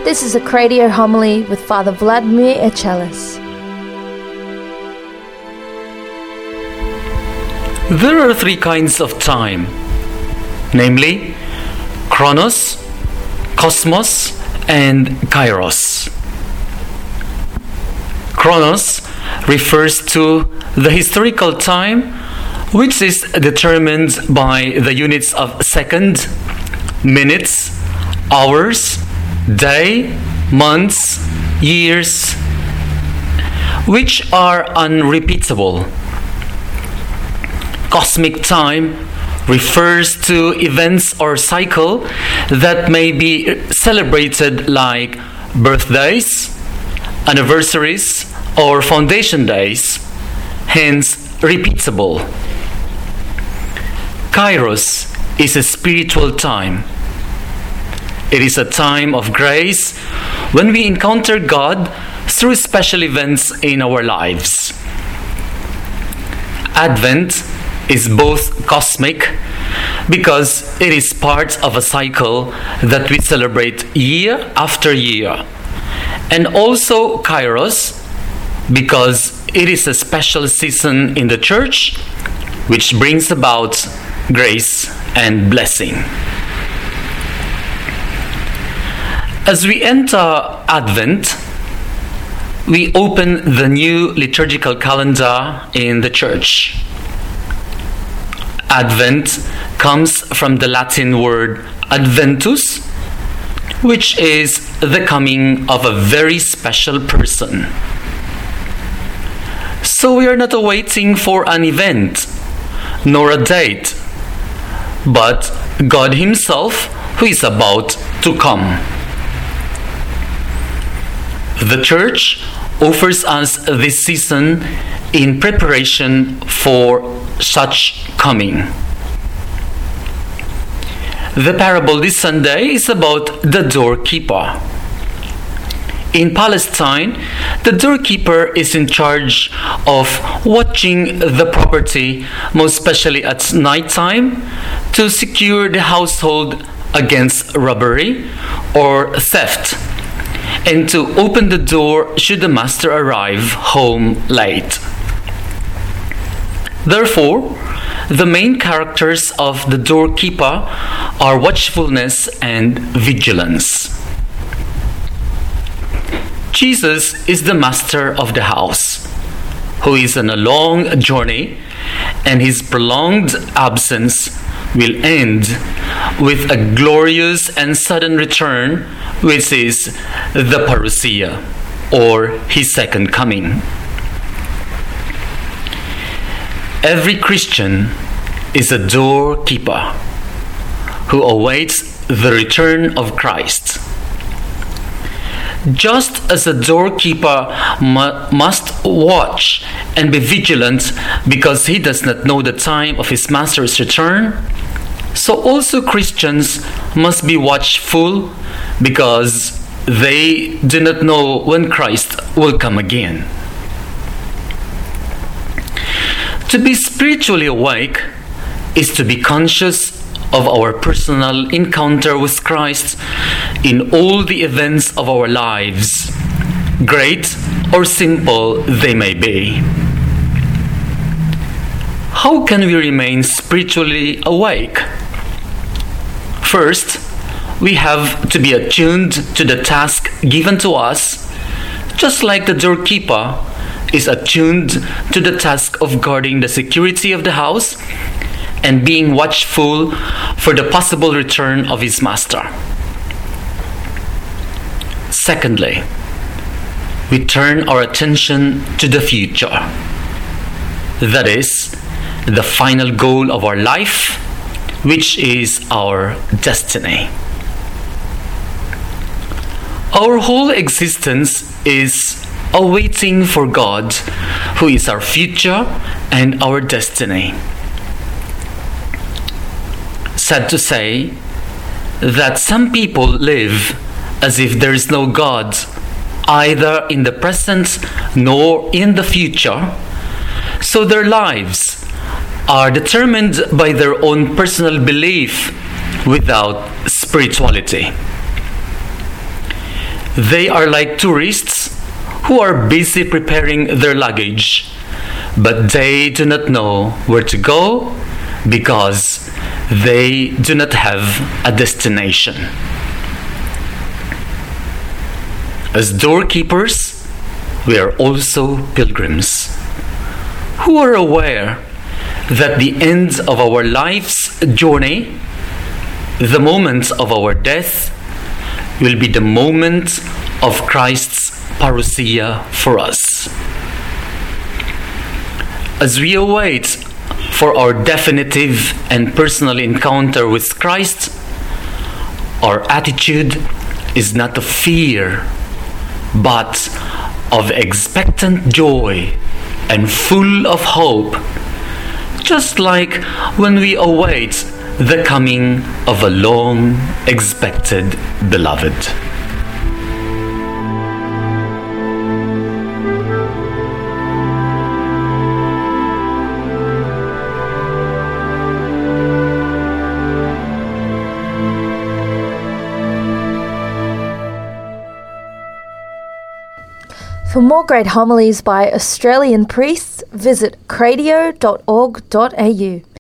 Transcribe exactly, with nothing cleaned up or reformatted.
This is a Cradio homily with Father Vladimir Echelis. There are three kinds of time, namely Chronos, Cosmos, and Kairos. Chronos refers to the historical time, which is determined by the units of second, minutes, hours, day, months, years, which are unrepeatable. Cosmic time refers to events or cycle that may be celebrated like birthdays, anniversaries, or foundation days, hence repeatable. Kairos is a spiritual time. It is a time of grace when we encounter God through special events in our lives. Advent is both cosmic because it is part of a cycle that we celebrate year after year, and also Kairos because it is a special season in the church which brings about grace and blessing. As we enter Advent, we open the new liturgical calendar in the church. Advent comes from the Latin word adventus, which is the coming of a very special person. So we are not waiting for an event, nor a date, but God Himself who is about to come. The Church offers us this season in preparation for such coming. The parable this Sunday is about the doorkeeper. In Palestine, the doorkeeper is in charge of watching the property, most especially at night time, to secure the household against robbery or theft, and to open the door should the master arrive home late. Therefore, the main characters of the doorkeeper are watchfulness and vigilance. Jesus is the master of the house, who is on a long journey, and his prolonged absence will end with a glorious and sudden return, which is the parousia, or his second coming. Every Christian is a doorkeeper who awaits the return of Christ. Just as a doorkeeper mu- must watch and be vigilant because he does not know the time of his master's return, so also Christians must be watchful because they do not know when Christ will come again. To be spiritually awake is to be conscious of our personal encounter with Christ in all the events of our lives, great or simple they may be. How can we remain spiritually awake? First, we have to be attuned to the task given to us, just like the doorkeeper is attuned to the task of guarding the security of the house and being watchful for the possible return of his master. Secondly, we turn our attention to the future. That is, the final goal of our life, which is our destiny. Our whole existence is awaiting for God, who is our future and our destiny. Sad to say that some people live as if there is no God, either in the present nor in the future, so their lives are determined by their own personal belief without spirituality. They are like tourists who are busy preparing their luggage, but they do not know where to go because they do not have a destination. As doorkeepers, we are also pilgrims who are aware that the end of our life's journey, the moment of our death, will be the moment of Christ's parousia for us. As we await for our definitive and personal encounter with Christ, our attitude is not of fear, but of expectant joy and full of hope, just like when we await the coming of a long-expected beloved. For more great homilies by Australian priests, visit cradio dot org dot a u.